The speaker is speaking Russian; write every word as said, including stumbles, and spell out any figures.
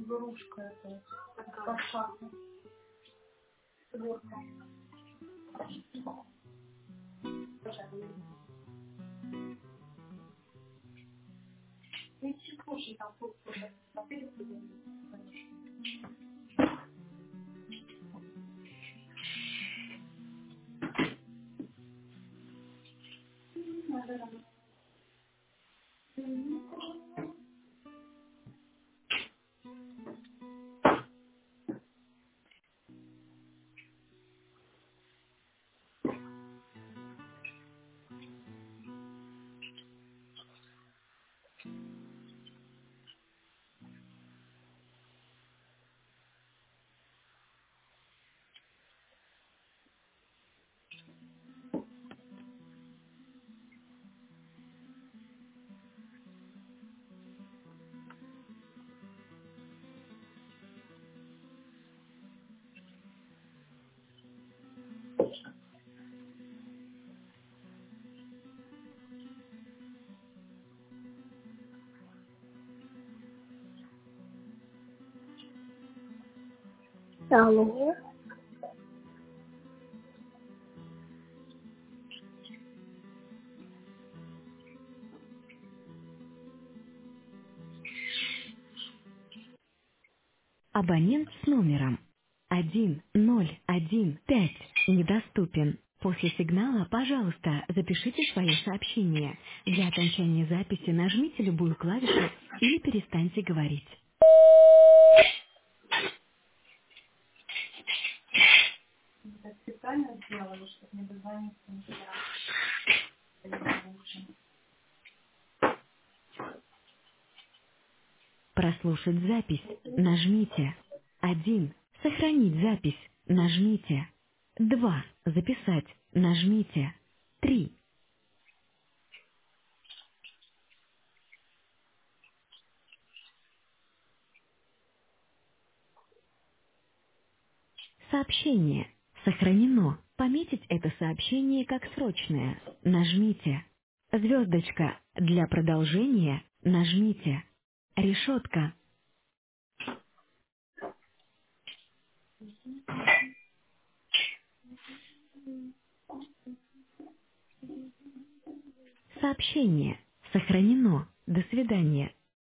Алло. Абонент с номером один ноль один пять недоступен. После сигнала, пожалуйста, запишите свое сообщение. Для окончания записи нажмите любую клавишу или перестаньте говорить. Прослушать запись. Нажмите. один. Сохранить запись. Нажмите. два. Записать. Нажмите. три. Сообщение. Сохранено. Пометить это сообщение как срочное. Нажмите. Звездочка. Для продолжения. Нажмите. Решетка. Сообщение. Сохранено. До свидания.